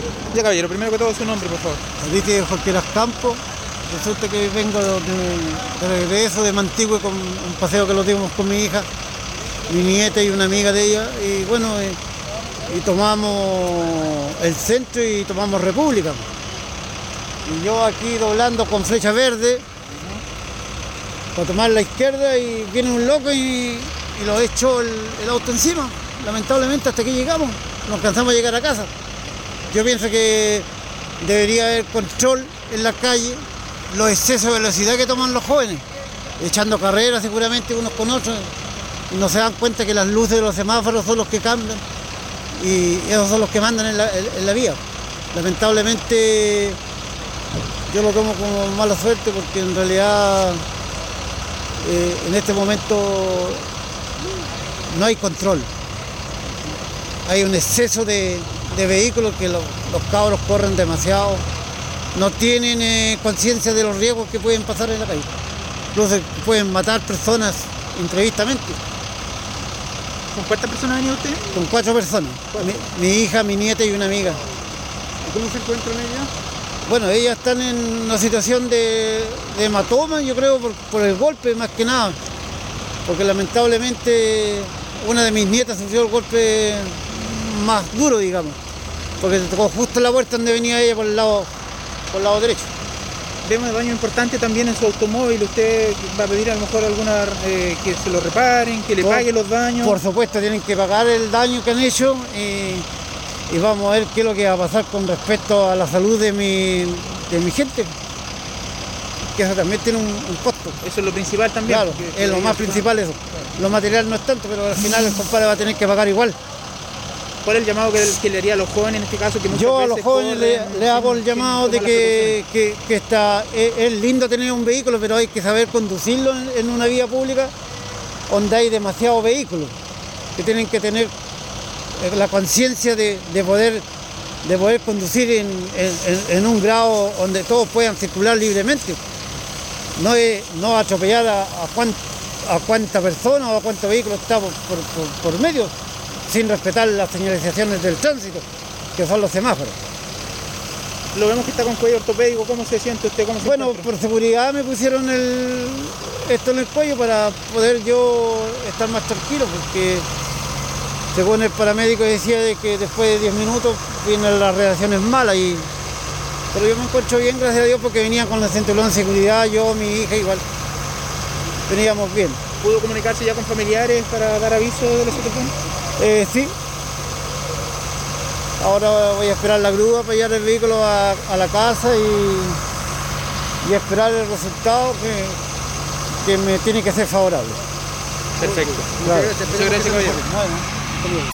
Ya, caballero, primero que todo su nombre, por favor. Ahorita Jorge Las Campos. Resulta que vengo de regreso de Mantigüe con un paseo que lo dimos con mi hija, mi nieta y una amiga de ella. Y bueno, y tomamos el centro y tomamos República. Y yo aquí doblando con flecha verde para tomar la izquierda y viene un loco y lo echó el auto encima. Lamentablemente hasta aquí llegamos, no alcanzamos a llegar a casa. Yo pienso que debería haber control en la calle, los excesos de velocidad que toman los jóvenes, echando carreras seguramente unos con otros, y no se dan cuenta que las luces de los semáforos son los que cambian y esos son los que mandan en la vía. Lamentablemente yo lo tomo como mala suerte porque en realidad en este momento no hay control. Hay un exceso de vehículos que los cabros corren demasiado, no tienen conciencia de los riesgos que pueden pasar en la calle. Incluso pueden matar personas imprevistamente. ¿Con cuántas personas venía usted? Con 4 personas, mi hija, mi nieta y una amiga. ¿Y cómo se encuentran ellas? Bueno, ellas están en una situación de hematoma, yo creo, por el golpe más que nada, porque lamentablemente una de mis nietas sufrió el golpe más duro, digamos, porque se tocó justo en la puerta donde venía ella por el lado derecho. Vemos daño importante también en su automóvil. ¿Usted va a pedir a lo mejor alguna que se lo reparen, que le paguen los daños? Por supuesto, tienen que pagar el daño que han hecho y vamos a ver qué es lo que va a pasar con respecto a la salud de mi gente, que eso también tiene un costo. Eso es lo principal también. Claro, es lo más principal eso. Lo material no es tanto, pero al final el compadre va a tener que pagar igual. ¿Cuál es el llamado que le haría a los jóvenes en este caso? Que yo a los jóvenes le hago el llamado de que es lindo tener un vehículo, pero hay que saber conducirlo en una vía pública donde hay demasiados vehículos, que tienen que tener la conciencia de poder conducir en un grado donde todos puedan circular libremente. No atropellar a cuánta persona o a cuántos vehículos está por medio, sin respetar las señalizaciones del tránsito, que son los semáforos. Lo vemos que está con cuello ortopédico. ¿Cómo se siente usted? Bueno, por seguridad me pusieron esto en el cuello para poder yo estar más tranquilo, porque según el paramédico decía de que después de 10 minutos vienen las reacciones malas, pero yo me encuentro bien, gracias a Dios, porque venía con la cinturón de seguridad, yo, mi hija igual, veníamos bien. ¿Pudo comunicarse ya con familiares para dar aviso de la situación? Sí. Ahora voy a esperar la grúa para llevar el vehículo a la casa y esperar el resultado que me tiene que ser favorable. Perfecto. Claro. Muchas gracias, caballero. Bueno.